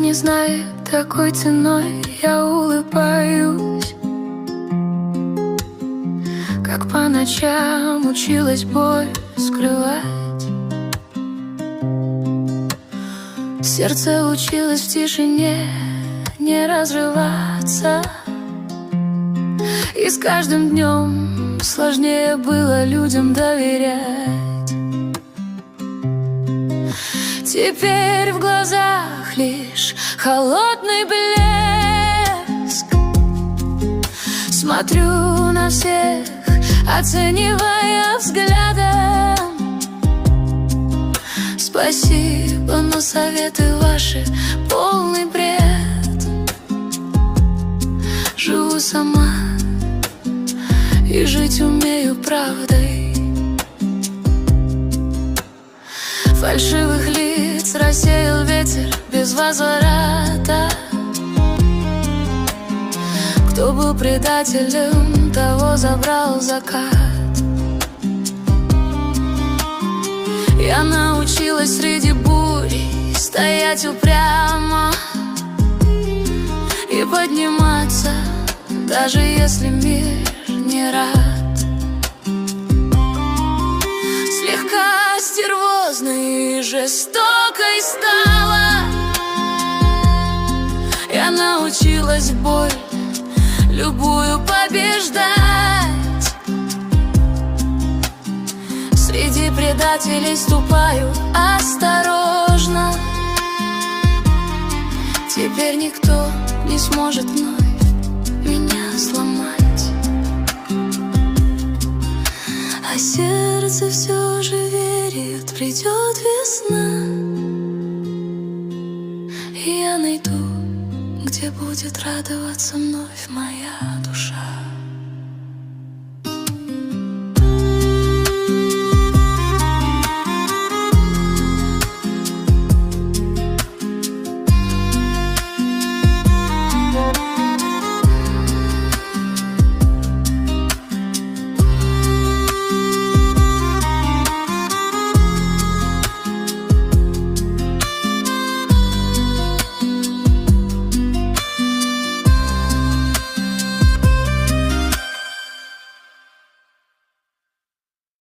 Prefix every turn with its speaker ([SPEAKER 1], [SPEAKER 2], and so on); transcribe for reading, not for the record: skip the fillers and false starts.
[SPEAKER 1] не знает, такой ценой я улыбаюсь, как по ночам училась боль скрывать. Сердце училось в тишине не разрываться, и с каждым днем сложнее было людям доверять. Теперь в глазах лишь холодный блеск. Смотрю на всех, оценивая взглядом. Спасибо, но советы ваши полный бред. Живу сама и жить умею правдой. Фальшивых лиц рассеял ветер без возврата. Кто был предателем, того забрал закат. Я научилась среди бури стоять упрямо и подниматься, даже если мир не рад. Слегка стервозной и жестокой стала. Я научилась боль любую побеждать. Среди предателей ступаю осторожно. Теперь никто не сможет вновь меня сломать. А сердце все же верит, придет весна, и я найду, где будет радоваться вновь моя душа.